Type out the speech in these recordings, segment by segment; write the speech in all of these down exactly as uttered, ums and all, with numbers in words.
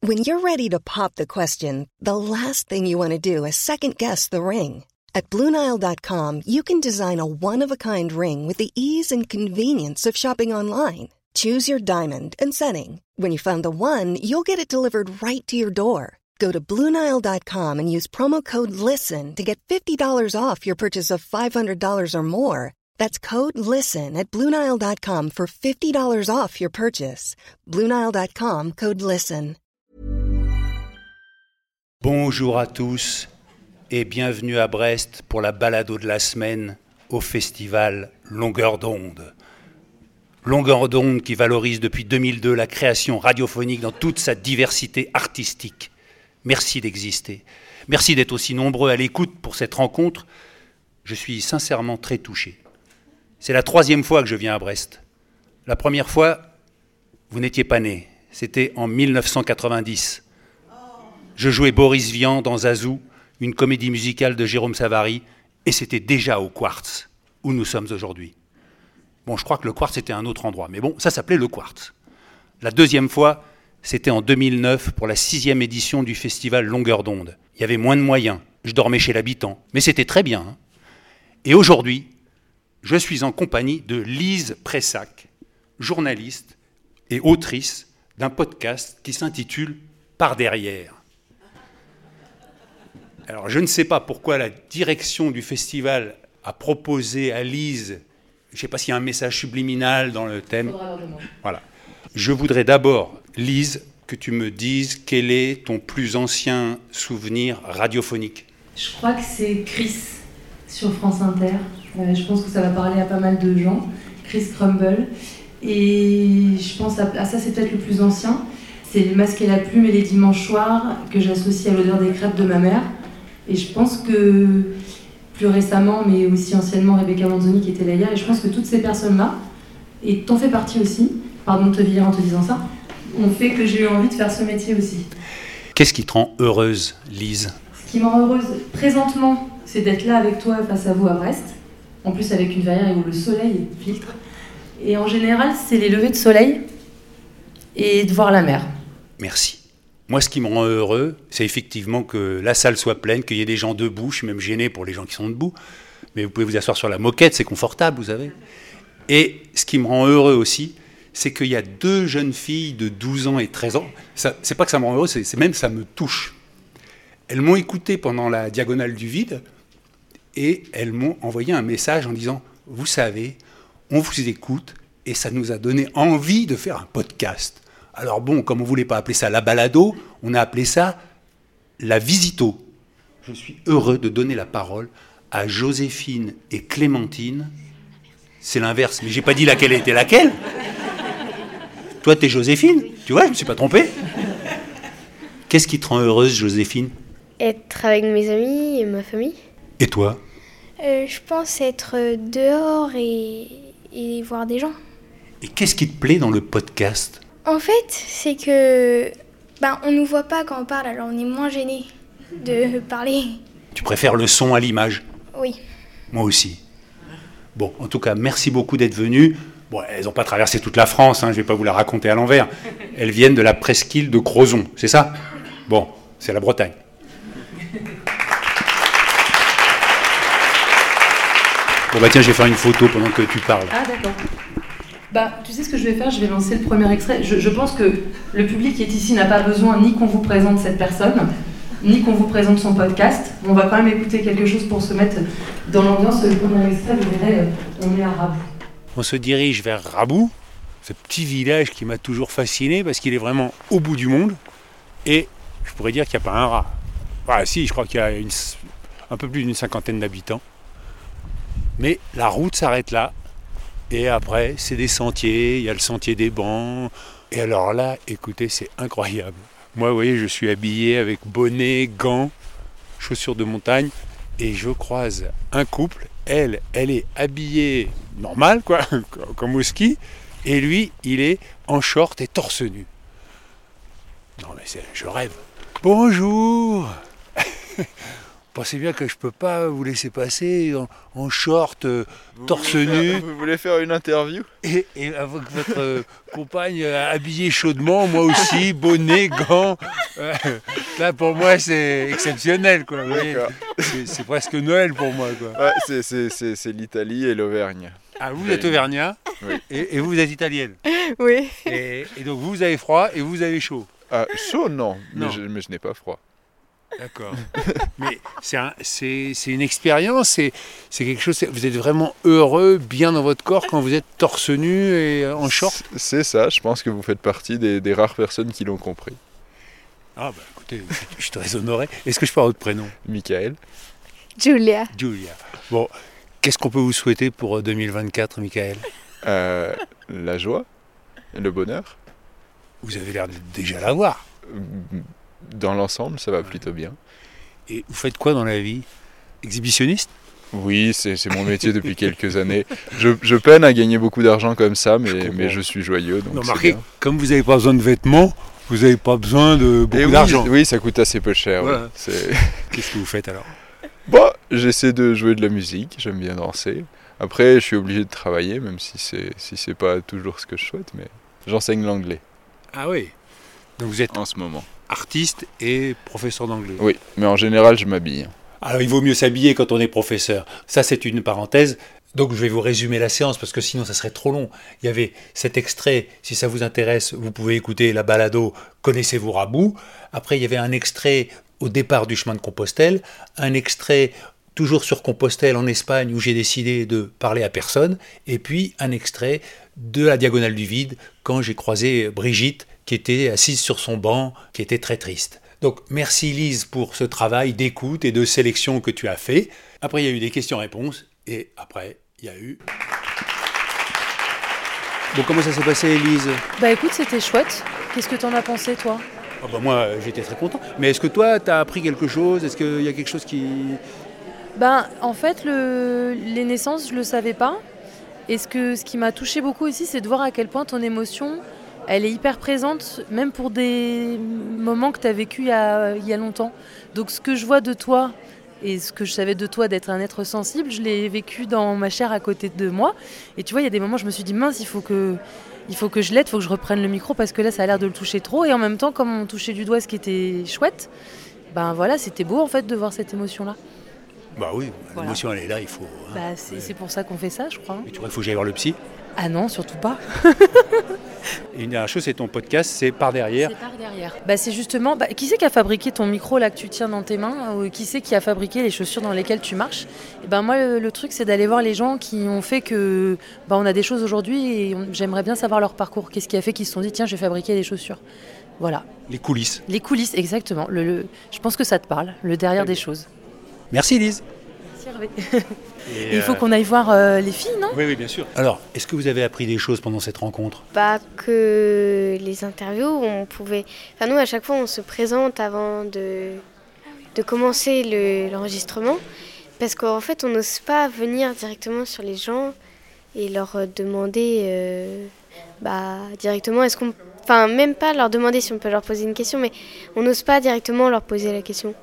When you're ready to pop the question, the last thing you want to do is second-guess the ring. At Blue Nile dot com, you can design a one-of-a-kind ring with the ease and convenience of shopping online. Choose your diamond and setting. When you find the one, you'll get it delivered right to your door. Go to Blue Nile dot com and use promo code LISTEN to get fifty dollars off your purchase of five hundred dollars or more. That's code LISTEN at Blue Nile dot com for fifty dollars off your purchase. Blue Nile dot com, code LISTEN. Bonjour à tous et bienvenue à Brest pour la balado de la semaine au festival Longueur d'onde. Longueur d'onde qui valorise depuis deux mille deux la création radiophonique dans toute sa diversité artistique. Merci d'exister. Merci d'être aussi nombreux à l'écoute pour cette rencontre. Je suis sincèrement très touché. C'est la troisième fois que je viens à Brest. La première fois, vous n'étiez pas né. C'était en dix-neuf cent quatre-vingt-dix. Je jouais Boris Vian dans Zazou, une comédie musicale de Jérôme Savary, et c'était déjà au Quartz, où nous sommes aujourd'hui. Bon, je crois que le Quartz était un autre endroit, mais bon, ça s'appelait le Quartz. La deuxième fois, c'était en deux mille neuf pour la sixième édition du festival Longueur d'onde. Il y avait moins de moyens, je dormais chez l'habitant, mais c'était très bien. Hein. Et aujourd'hui, je suis en compagnie de Lise Pressac, journaliste et autrice d'un podcast qui s'intitule « Par derrière ». Alors, je ne sais pas pourquoi la direction du festival a proposé à Lise, je ne sais pas s'il y a un message subliminal dans le thème. Voilà. Je voudrais d'abord, Lise, que tu me dises quel est ton plus ancien souvenir radiophonique. Je crois que c'est Chris sur France Inter. Euh, je pense que ça va parler à pas mal de gens. Chris Crumble. Et je pense à, à ça, c'est peut-être le plus ancien. C'est Le Masque et la Plume et les dimanches soirs que j'associe à l'odeur des crêpes de ma mère. Et je pense que plus récemment, mais aussi anciennement, Rebecca Manzoni qui était là hier, et je pense que toutes ces personnes-là, et t'en fais partie aussi, pardon de te vieillir en te disant ça, ont fait que j'ai eu envie de faire ce métier aussi. Qu'est-ce qui te rend heureuse, Lise ? Ce qui me rend heureuse présentement, c'est d'être là avec toi face à vous à Brest, en plus avec une verrière où le soleil filtre. Et en général, c'est les levées de soleil et de voir la mer. Merci. Moi, ce qui me rend heureux, c'est effectivement que la salle soit pleine, qu'il y ait des gens debout. Je suis même gêné pour les gens qui sont debout. Mais vous pouvez vous asseoir sur la moquette, c'est confortable, vous savez. Et ce qui me rend heureux aussi, c'est qu'il y a deux jeunes filles de douze ans et treize ans. Ça, c'est pas que ça me rend heureux, c'est, c'est même ça me touche. Elles m'ont écouté pendant la diagonale du vide et elles m'ont envoyé un message en disant « Vous savez, on vous écoute et ça nous a donné envie de faire un podcast. » Alors bon, comme on ne voulait pas appeler ça la balado, on a appelé ça la visito. Je suis heureux de donner la parole à Joséphine et Clémentine. C'est l'inverse, mais je n'ai pas dit laquelle était laquelle. Toi, tu es Joséphine, tu vois, je ne me suis pas trompé. Qu'est-ce qui te rend heureuse, Joséphine ? Être avec mes amis et ma famille. Et toi ? euh, Je pense être dehors et, et voir des gens. Et qu'est-ce qui te plaît dans le podcast ? En fait, c'est que ben, on nous voit pas quand on parle, alors on est moins gêné de parler. Tu préfères le son à l'image ? Oui. Moi aussi. Bon, en tout cas, merci beaucoup d'être venus. Bon, elles n'ont pas traversé toute la France, hein, je ne vais pas vous la raconter à l'envers. Elles viennent de la presqu'île de Crozon, c'est ça ? Bon, c'est la Bretagne. Bon bah tiens, je vais faire une photo pendant que tu parles. Ah d'accord. Bah, tu sais ce que je vais faire, je vais lancer le premier extrait. Je, je pense que le public qui est ici n'a pas besoin ni qu'on vous présente cette personne, ni qu'on vous présente son podcast. On va quand même écouter quelque chose pour se mettre dans l'ambiance. Le premier extrait, vous verrez, on est à Rabou. On se dirige vers Rabou, ce petit village qui m'a toujours fasciné parce qu'il est vraiment au bout du monde. Et je pourrais dire qu'il n'y a pas un rat. Voilà, si, je crois qu'il y a une, un peu plus d'une cinquantaine d'habitants. Mais la route s'arrête là. Et après, c'est des sentiers, il y a le sentier des bancs. Et alors là, écoutez, c'est incroyable. Moi, vous voyez, je suis habillé avec bonnet, gants, chaussures de montagne. Et je croise un couple. Elle, elle est habillée normal, quoi, comme au ski. Et lui, il est en short et torse nu. Non, mais c'est, je rêve. Bonjour. pensez bien que je peux pas vous laisser passer en, en short, euh, torse nu. Vous voulez faire une interview ? Et, et avec votre euh, compagne euh, habillée chaudement, moi aussi, bonnet, gants. Euh, là, pour moi, c'est exceptionnel, quoi. Vous voyez, c'est, c'est presque Noël pour moi, quoi. Ouais, c'est, c'est, c'est, c'est l'Italie et l'Auvergne. Ah, vous êtes auvergnat, oui. et, et vous, vous êtes italienne. Oui. Et, et donc, vous avez froid et vous avez chaud. Ah, chaud, non, non. Mais, je, mais je n'ai pas froid. D'accord. Mais c'est, un, c'est, c'est une expérience, c'est, c'est quelque chose. Vous êtes vraiment heureux, bien dans votre corps quand vous êtes torse nu et en short. C'est, c'est ça, je pense que vous faites partie des, des rares personnes qui l'ont compris. Ah, bah écoutez, je suis très honoré. Est-ce que je peux avoir votre prénom ? Michael. Julia. Julia. Bon, qu'est-ce qu'on peut vous souhaiter pour deux mille vingt-quatre, Michael ? euh, La joie, le bonheur. Vous avez l'air de déjà l'avoir. Dans l'ensemble, ça va plutôt bien. Et vous faites quoi dans la vie ? Exhibitionniste ? Oui, c'est, c'est mon métier depuis quelques années. Je, je peine à gagner beaucoup d'argent comme ça, mais je, mais je suis joyeux. Donc non, remarquez, comme vous n'avez pas besoin de vêtements, vous n'avez pas besoin de beaucoup Et oui, d'argent. Oui, ça coûte assez peu cher. Voilà. Oui. C'est... Qu'est-ce que vous faites alors ? Bon, j'essaie de jouer de la musique, j'aime bien danser. Après, je suis obligé de travailler, même si c'est, si c'est pas toujours ce que je souhaite, mais j'enseigne l'anglais. Ah oui. Donc vous êtes en ce moment artiste et professeur d'anglais. Oui, mais en général, je m'habille. Alors il vaut mieux s'habiller quand on est professeur. Ça, c'est une parenthèse. Donc je vais vous résumer la séance parce que sinon ça serait trop long. Il y avait cet extrait, si ça vous intéresse, vous pouvez écouter la balado « Connaissez-vous Rabou ». Après il y avait un extrait au départ du chemin de Compostelle, un extrait toujours sur Compostelle en Espagne où j'ai décidé de parler à personne, et puis un extrait de la Diagonale du Vide quand j'ai croisé Brigitte qui était assise sur son banc, qui était très triste. Donc merci Lise pour ce travail d'écoute et de sélection que tu as fait. Après il y a eu des questions-réponses et après il y a eu... Bon, comment ça s'est passé Lise ? Bah écoute, c'était chouette. Qu'est-ce que t'en as pensé toi ? Oh bah moi j'étais très content. Mais est-ce que toi t'as appris quelque chose ? Est-ce qu'il y a quelque chose qui... Ben en fait le... les naissances je le savais pas. Et ce, que... ce qui m'a touché beaucoup aussi c'est de voir à quel point ton émotion... elle est hyper présente, même pour des moments que tu as vécu il y a, il y a longtemps. Donc ce que je vois de toi, et ce que je savais de toi d'être un être sensible, je l'ai vécu dans ma chair à côté de moi. Et tu vois, il y a des moments où je me suis dit, mince, il faut que, il faut que je l'aide, il faut que je reprenne le micro, parce que là, ça a l'air de le toucher trop. Et en même temps, comme on touchait du doigt ce qui était chouette, ben voilà, c'était beau en fait de voir cette émotion-là. Bah oui, voilà. L'émotion elle est là, il faut... Hein, bah, c'est, ouais. c'est pour ça qu'on fait ça, je crois. Et tu vois, il faut que j'aille voir le psy ? Ah non, surtout pas. Et une dernière chose, c'est ton podcast, c'est Par Derrière. C'est Par Derrière. Bah, c'est justement, bah, qui c'est qui a fabriqué ton micro là que tu tiens dans tes mains, ou qui c'est qui a fabriqué les chaussures dans lesquelles tu marches ? Et ben moi, le, le truc, c'est d'aller voir les gens qui ont fait que, bah, on a des choses aujourd'hui et on, j'aimerais bien savoir leur parcours. Qu'est-ce qui a fait qu'ils se sont dit, tiens, je vais fabriquer des chaussures. Voilà. Les coulisses. Les coulisses, exactement. Le, le, je pense que ça te parle, le derrière des choses. Merci Lise. Merci Hervé. Et il faut euh... qu'on aille voir euh, les filles, non ? Oui, oui, bien sûr. Alors, est-ce que vous avez appris des choses pendant cette rencontre ? Bah, que les interviews, on pouvait... Enfin, nous, à chaque fois, on se présente avant de, de commencer le, l'enregistrement, parce qu'en fait, on n'ose pas venir directement sur les gens et leur demander euh, bah, directement, est-ce qu'on... Enfin, même pas leur demander si on peut leur poser une question, mais on n'ose pas directement leur poser la question.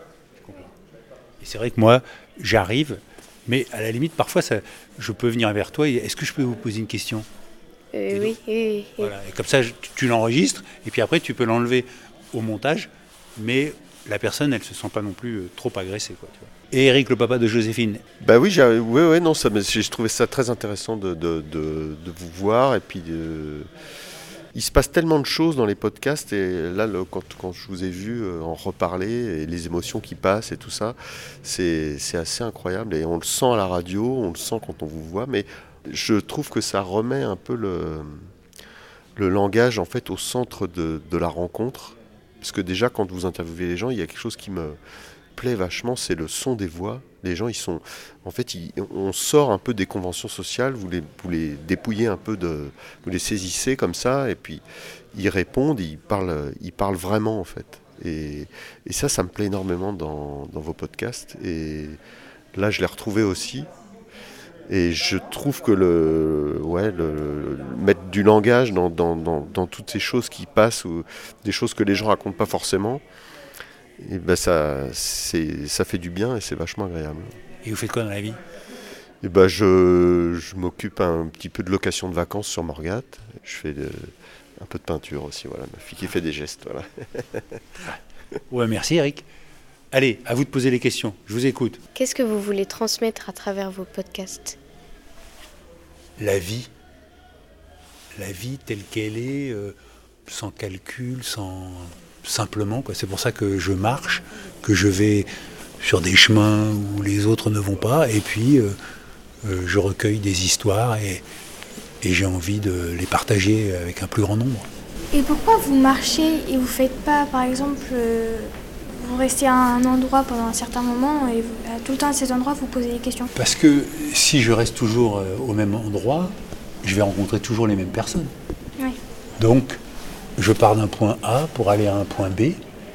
Et c'est vrai que moi, j'arrive... Mais à la limite, parfois, ça, je peux venir vers toi et est-ce que je peux vous poser une question ? euh, oui, oui, oui. Voilà. Et comme ça, tu, tu l'enregistres et puis après, tu peux l'enlever au montage, mais la personne, elle ne se sent pas non plus trop agressée, quoi, tu vois. Et Eric, le papa de Joséphine. Bah oui, j'ai, ouais, ouais, non, ça, j'ai, j'ai trouvé ça très intéressant de, de, de, de vous voir et puis de... Il se passe tellement de choses dans les podcasts et là, le, quand, quand je vous ai vu euh, en reparler et les émotions qui passent et tout ça, c'est, c'est assez incroyable et on le sent à la radio, on le sent quand on vous voit, mais je trouve que ça remet un peu le, le langage en fait au centre de, de la rencontre, parce que déjà quand vous interviewez les gens, il y a quelque chose qui me plaît vachement, c'est le son des voix. Les gens, ils sont, en fait, ils, on sort un peu des conventions sociales, vous les, vous les dépouillez un peu de, vous les saisissez comme ça, et puis ils répondent, ils parlent, ils parlent vraiment en fait. Et, et ça, ça me plaît énormément dans, dans vos podcasts. Et là, je l'ai retrouvé aussi. Et je trouve que le, ouais, le, le mettre du langage dans, dans, dans, dans toutes ces choses qui passent, ou des choses que les gens racontent pas forcément. et ben ça, c'est, ça fait du bien et c'est vachement agréable. Et vous faites quoi dans la vie ? Et ben je, je m'occupe un petit peu de location de vacances sur Morgat. Je fais de, un peu de peinture aussi, voilà, ma fille qui fait des gestes, voilà. Ouais, merci Eric. Allez, à vous de poser les questions, je vous écoute. Qu'est-ce que vous voulez transmettre à travers vos podcasts ? La vie. La vie telle qu'elle est, euh, sans calcul, sans... simplement, quoi. C'est pour ça que je marche, que je vais sur des chemins où les autres ne vont pas, et puis euh, euh, je recueille des histoires et, et j'ai envie de les partager avec un plus grand nombre. Et pourquoi vous marchez et vous faites pas, par exemple, euh, vous restez à un endroit pendant un certain moment et vous, à tout le temps à cet endroit vous posez des questions ? Parce que si je reste toujours euh, au même endroit, je vais rencontrer toujours les mêmes personnes. Oui. Donc, je pars d'un point A pour aller à un point B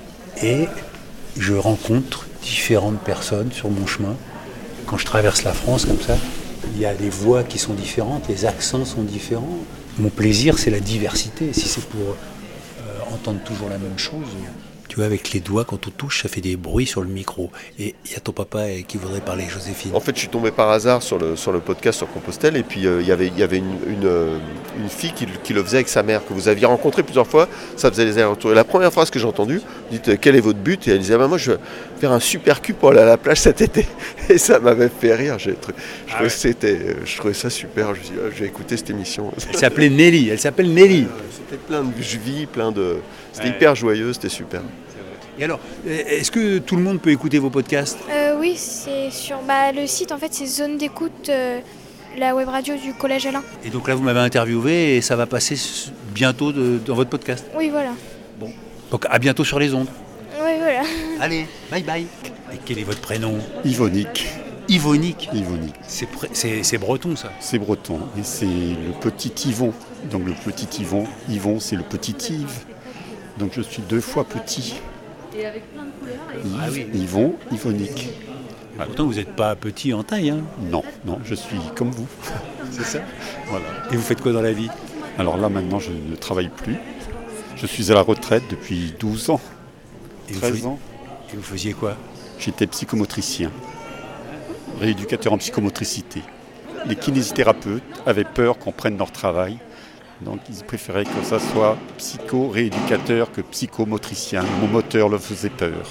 et je rencontre différentes personnes sur mon chemin. Quand je traverse la France comme ça, il y a des voix qui sont différentes, les accents sont différents. Mon plaisir, c'est la diversité. Si c'est pour euh, entendre toujours la même chose, tu vois, avec les doigts, quand on touche, ça fait des bruits sur le micro. Et il y a ton papa qui voudrait parler, Joséphine. En fait, je suis tombé par hasard sur le, sur le podcast sur Compostelle, et puis euh, y avait, y avait une, une, euh, une fille qui, qui le faisait avec sa mère, que vous aviez rencontrée plusieurs fois, ça faisait les allers-retours. Et la première phrase que j'ai entendue, vous dites, quel est votre but ? Et elle disait, bah, moi, je vais faire un super cul pour aller à la plage cet été. Et ça m'avait fait rire. J'ai, je, ah trouvais ouais. c'était, je trouvais ça super. Je me suis dit, ah, je vais écouter cette émission. Elle s'appelait Nelly, elle s'appelle Nelly. C'était plein de vie, plein de... C'était ouais. hyper joyeux, c'était super. Et alors, est-ce que tout le monde peut écouter vos podcasts ? euh, Oui, c'est sur bah, le site, en fait, c'est Zone d'écoute, euh, la web radio du Collège Alain. Et donc là, vous m'avez interviewé et ça va passer bientôt de, dans votre podcast ? Oui, voilà. Bon, donc à bientôt sur les ondes. Oui, voilà. Allez, bye bye. Et quel est votre prénom ? Yvonique. Yvonique. Yvonique. C'est, pré- c'est, c'est breton, ça ? C'est breton. Et c'est le petit Yvon. Donc le petit Yvon. Yvon, c'est le petit Yves. Donc je suis deux fois petit. Et avec plein de couleurs. Et... Yves, ah oui. Yvon, Yvonique. Ah, pourtant, vous n'êtes pas petit en taille, hein ? Non, non, je suis comme vous. C'est ça ? Voilà. Et vous faites quoi dans la vie ? Alors là, maintenant, je ne travaille plus. Je suis à la retraite depuis douze ans. Et treize vous, ans. Et vous faisiez quoi ? J'étais psychomotricien, rééducateur en psychomotricité. Les kinésithérapeutes avaient peur qu'on prenne leur travail. Donc ils préféraient que ça soit psycho-rééducateur que psychomotricien. Mon moteur leur faisait peur.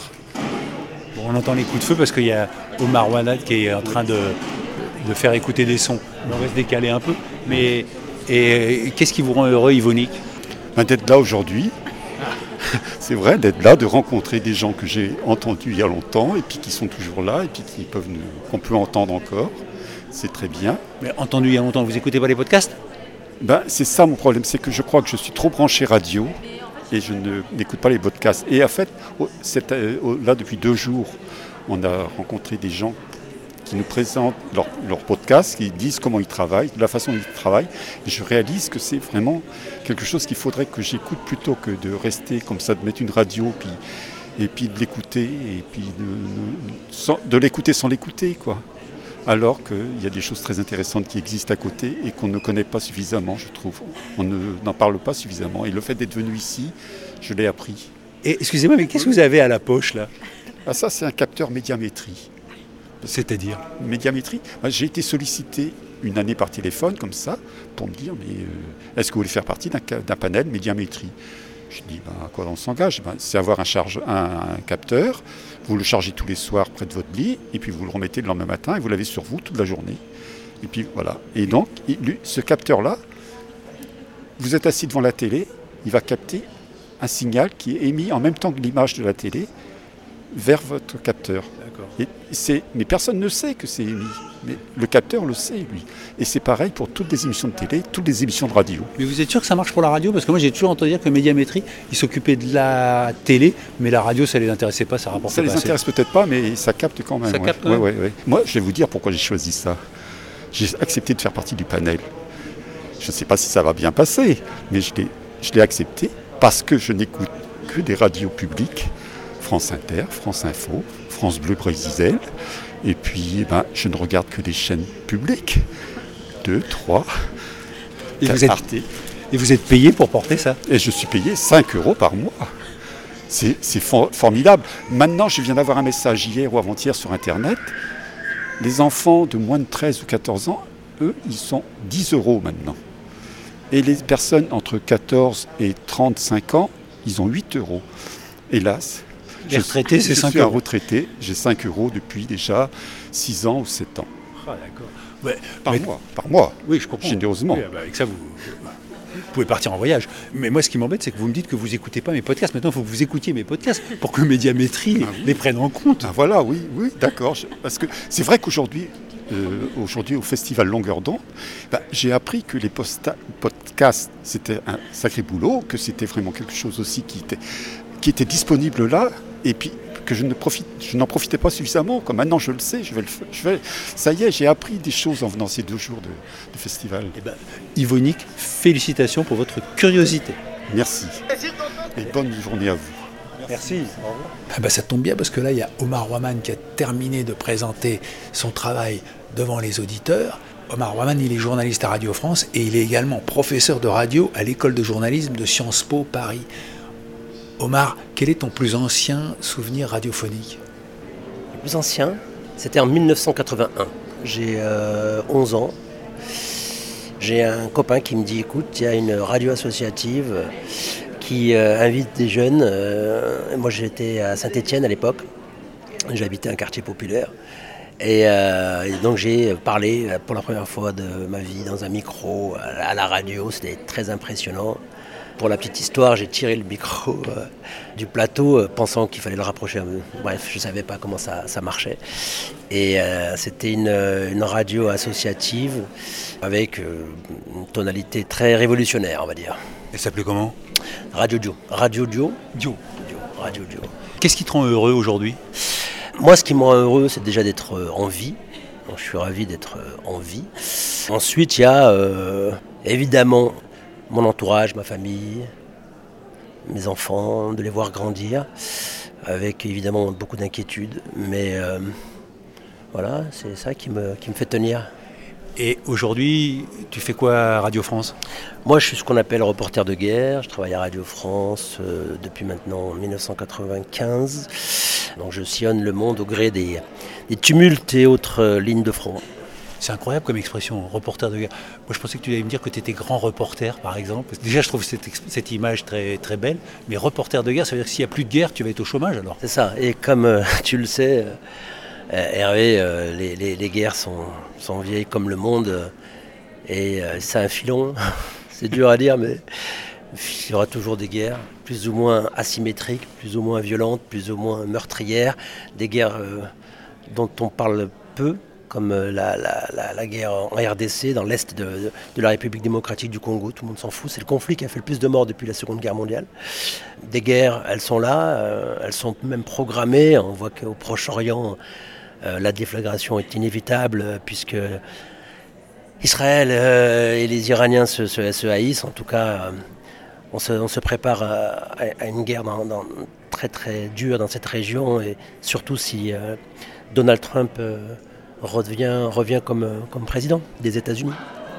Bon, on entend les coups de feu parce qu'il y a Omar Wanad qui est en train de, de faire écouter des sons. On va se décaler un peu. Mais et, qu'est-ce qui vous rend heureux, Yvonique ? Ben, d'être là aujourd'hui, c'est vrai, d'être là, de rencontrer des gens que j'ai entendus il y a longtemps et puis qui sont toujours là et puis qui peuvent nous, qu'on peut entendre encore. C'est très bien. Mais entendu il y a longtemps, vous n'écoutez pas les podcasts ? Ben, c'est ça mon problème, c'est que je crois que je suis trop branché radio et je ne, n'écoute pas les podcasts. Et en fait, c'est, euh, là depuis deux jours, on a rencontré des gens qui nous présentent leurs leur podcasts, qui disent comment ils travaillent, de la façon dont ils travaillent. Et je réalise que c'est vraiment quelque chose qu'il faudrait que j'écoute plutôt que de rester comme ça, de mettre une radio puis, et puis de l'écouter, et puis de, de, sans, de l'écouter sans l'écouter, quoi. Alors qu'il y a des choses très intéressantes qui existent à côté et qu'on ne connaît pas suffisamment, je trouve. On ne, n'en parle pas suffisamment. Et le fait d'être venu ici, je l'ai appris. Et excusez-moi, mais qu'est-ce que vous avez à la poche, là ? Ah, ça, c'est un capteur médiamétrie. C'est-à-dire ? Médiamétrie. J'ai été sollicité une année par téléphone, comme ça, pour me dire, mais euh, est-ce que vous voulez faire partie d'un, d'un panel médiamétrie ? Je dis, ben, à quoi on s'engage ? Ben, c'est avoir un, charge, un, un capteur, vous le chargez tous les soirs près de votre lit, et puis vous le remettez le lendemain matin, et vous l'avez sur vous toute la journée. Et puis voilà. Et donc, il, lui, ce capteur-là, vous êtes assis devant la télé, il va capter un signal qui est émis en même temps que l'image de la télé vers votre capteur. D'accord. Et c'est, mais personne ne sait que c'est émis. Mais le capteur le sait, lui. Et c'est pareil pour toutes les émissions de télé, toutes les émissions de radio. Mais vous êtes sûr que ça marche pour la radio ? Parce que moi, j'ai toujours entendu dire que Médiamétrie, ils s'occupaient de la télé, mais la radio, ça ne les intéressait pas, ça rapportait ça pas. Ça les assez. intéresse peut-être pas, mais ça capte quand même. Ça ouais. capte, ouais, ouais, ouais. Moi, je vais vous dire pourquoi j'ai choisi ça. J'ai accepté de faire partie du panel. Je ne sais pas si ça va bien passer, mais je l'ai, je l'ai accepté parce que je n'écoute que des radios publiques, France Inter, France Info, France Bleu Brésil. Et puis, ben, je ne regarde que des chaînes publiques. Deux, trois. Et vous, êtes, et vous êtes payé pour porter ça ? Et je suis payé cinq euros par mois. C'est, c'est for- formidable. Maintenant, je viens d'avoir un message hier ou avant-hier sur Internet. Les enfants de moins de treize ou quatorze ans, eux, ils sont dix euros maintenant. Et les personnes entre quatorze et trente-cinq ans, ils ont huit euros. Hélas, les retraités, c'est cinq euros. Je suis un retraité, j'ai cinq euros depuis déjà six ans ou sept ans. Ah, d'accord. Ouais, par mais... mois, par mois. Oui, je comprends. Généreusement. Oui, bah avec ça, vous... vous pouvez partir en voyage. Mais moi, ce qui m'embête, c'est que vous me dites que vous n'écoutez pas mes podcasts. Maintenant, il faut que vous écoutiez mes podcasts pour que Médiamétrie ah, oui. les prenne en compte. Ah, voilà, oui, oui, d'accord. Je... Parce que c'est vrai qu'aujourd'hui, euh, aujourd'hui au Festival Longueur d'onde, bah, j'ai appris que les posta- podcasts, c'était un sacré boulot, que c'était vraiment quelque chose aussi qui était, qui était disponible là, et puis que je, ne profite, je n'en profitais pas suffisamment. Comme maintenant je le sais, je vais le faire. Je vais, ça y est, j'ai appris des choses en venant ces deux jours de, de festival. Eh ben, Yvonique, félicitations pour votre curiosité. Merci. Et bonne journée à vous. Merci. Merci. Au revoir. Ah ben, ça tombe bien parce que là, il y a Omar Ouaman qui a terminé de présenter son travail devant les auditeurs. Omar Ouaman, il est journaliste à Radio France et il est également professeur de radio à l'école de journalisme de Sciences Po Paris. Omar, quel est ton plus ancien souvenir radiophonique ? Le plus ancien, c'était en dix-neuf cent quatre-vingt-un. J'ai euh, onze ans. J'ai un copain qui me dit, écoute, il y a une radio associative qui euh, invite des jeunes. Euh, moi, j'étais à Saint-Étienne à l'époque. J'habitais un quartier populaire. Et, euh, et donc, j'ai parlé pour la première fois de ma vie dans un micro, à la radio. C'était très impressionnant. Pour la petite histoire, j'ai tiré le micro euh, du plateau euh, pensant qu'il fallait le rapprocher. Bref, je ne savais pas comment ça, ça marchait. Et euh, c'était une, une radio associative avec euh, une tonalité très révolutionnaire, on va dire. Elle s'appelait comment ? Radio Dio. Radio Dio. Dio. Dio. Radio Dio. Qu'est-ce qui te rend heureux aujourd'hui ? Moi, ce qui me rend heureux, c'est déjà d'être en vie. Donc, je suis ravi d'être en vie. Ensuite, il y a euh, évidemment... mon entourage, ma famille, mes enfants, de les voir grandir, avec évidemment beaucoup d'inquiétudes. Mais euh, voilà, c'est ça qui me, qui me fait tenir. Et aujourd'hui, tu fais quoi à Radio France ? Moi, je suis ce qu'on appelle reporter de guerre. Je travaille à Radio France euh, depuis maintenant dix-neuf cent quatre-vingt-quinze. Donc je sillonne le monde au gré des, des tumultes et autres euh, lignes de front. C'est incroyable comme expression, reporter de guerre. Moi, je pensais que tu allais me dire que tu étais grand reporter, par exemple. Déjà, je trouve cette, cette image très, très belle. Mais reporter de guerre, ça veut dire que s'il n'y a plus de guerre, tu vas être au chômage, alors ? C'est ça. Et comme euh, tu le sais, euh, Hervé, euh, les, les, les guerres sont, sont vieilles comme le monde. Euh, et euh, c'est un filon. C'est dur à dire, mais il y aura toujours des guerres, plus ou moins asymétriques, plus ou moins violentes, plus ou moins meurtrières. Des guerres euh, dont on parle peu, comme la, la, la, la guerre en R D C, dans l'est de, de, de la République démocratique du Congo. Tout le monde s'en fout. C'est le conflit qui a fait le plus de morts depuis la Seconde Guerre mondiale. Des guerres, elles sont là, euh, elles sont même programmées. On voit qu'au Proche-Orient, euh, la déflagration est inévitable, puisque Israël euh, et les Iraniens se, se, se haïssent. En tout cas, euh, on, se, on se prépare à, à une guerre dans, dans, très très dure dans cette région, et surtout si euh, Donald Trump... Euh, revient, revient comme, comme président des États-Unis.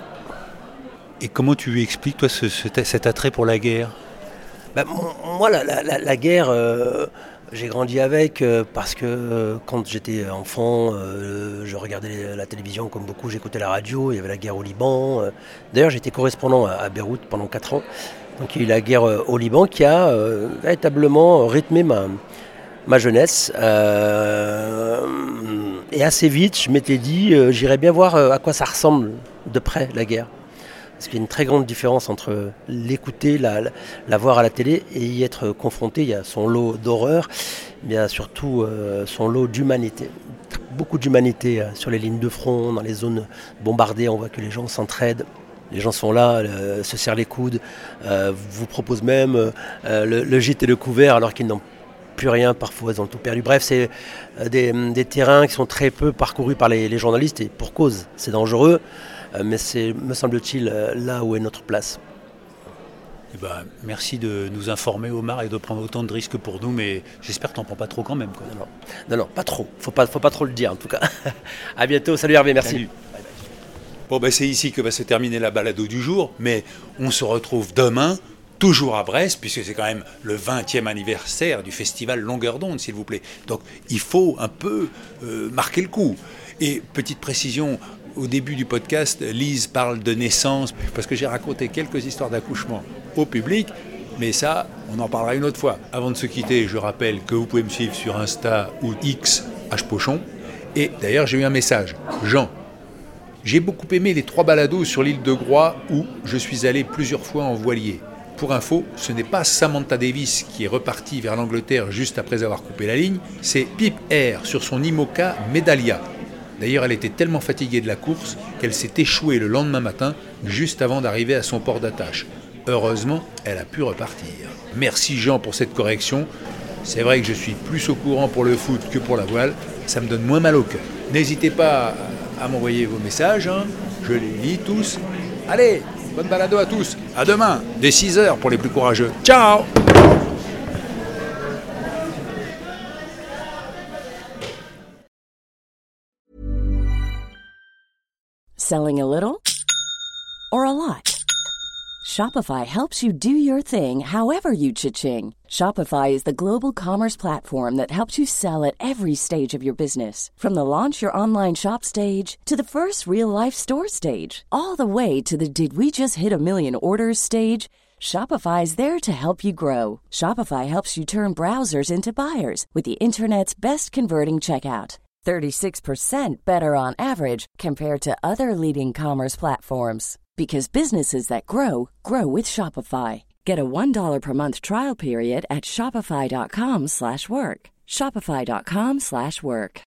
Et comment tu lui expliques, toi, ce, ce, cet attrait pour la guerre ? Ben, moi, la, la, la guerre, euh, j'ai grandi avec euh, parce que euh, quand j'étais enfant, euh, je regardais la télévision comme beaucoup, j'écoutais la radio, il y avait la guerre au Liban. Euh. D'ailleurs, j'étais correspondant à, à Beyrouth pendant quatre ans. Donc il y a eu la guerre euh, au Liban qui a euh, véritablement rythmé ma... ma jeunesse, euh, et assez vite je m'étais dit euh, j'irais bien voir euh, à quoi ça ressemble de près la guerre, parce qu'il y a une très grande différence entre l'écouter, la, la, la voir à la télé et y être confronté. Il y a son lot d'horreur, mais il y a surtout euh, son lot d'humanité, beaucoup d'humanité euh, sur les lignes de front, dans les zones bombardées. On voit que les gens s'entraident. Les gens sont là, euh, se serrent les coudes, euh, vous proposent même euh, le, le gîte et le couvert alors qu'ils n'ont plus rien, parfois ils ont tout perdu. Bref, c'est des, des terrains qui sont très peu parcourus par les, les journalistes, et pour cause, c'est dangereux, mais c'est, me semble-t-il, là où est notre place. Eh ben, merci de nous informer, Omar, et de prendre autant de risques pour nous, mais j'espère que tu n'en prends pas trop quand même, quoi. Non, non, non, non, pas trop, faut pas, faut pas trop le dire en tout cas. À bientôt, salut Hervé, merci. Salut. Bye bye. Bon, ben, c'est ici que va se terminer la balado du jour, mais on se retrouve demain toujours à Brest, puisque c'est quand même le vingtième anniversaire du festival Longueur d'onde, s'il vous plaît. Donc il faut un peu euh, marquer le coup. Et petite précision, au début du podcast, Lise parle de naissance, parce que j'ai raconté quelques histoires d'accouchement au public, mais ça, on en parlera une autre fois. Avant de se quitter, je rappelle que vous pouvez me suivre sur Insta ou X, H Pochon. Et d'ailleurs, j'ai eu un message. Jean, j'ai beaucoup aimé les trois balados sur l'île de Groix où je suis allé plusieurs fois en voilier. Pour info, ce n'est pas Samantha Davis qui est repartie vers l'Angleterre juste après avoir coupé la ligne, c'est Pip Air sur son IMOCA Medallia. D'ailleurs, elle était tellement fatiguée de la course qu'elle s'est échouée le lendemain matin, juste avant d'arriver à son port d'attache. Heureusement, elle a pu repartir. Merci Jean pour cette correction. C'est vrai que je suis plus au courant pour le foot que pour la voile, ça me donne moins mal au cœur. N'hésitez pas à m'envoyer vos messages, hein. Je les lis tous. Allez, bonne balado à tous. À demain, dès six heures pour les plus courageux. Ciao! Selling a little or a lot? Shopify helps you do your thing however you cha-ching. Shopify is the global commerce platform that helps you sell at every stage of your business. From the launch your online shop stage to the first real-life store stage, all the way to the did we just hit a million orders stage. Shopify is there to help you grow. Shopify helps you turn browsers into buyers with the internet's best converting checkout. thirty-six percent better on average compared to other leading commerce platforms. Because businesses that grow, grow with Shopify. Get a one dollar per month trial period at shopify.com slash work. Shopify.com slash work.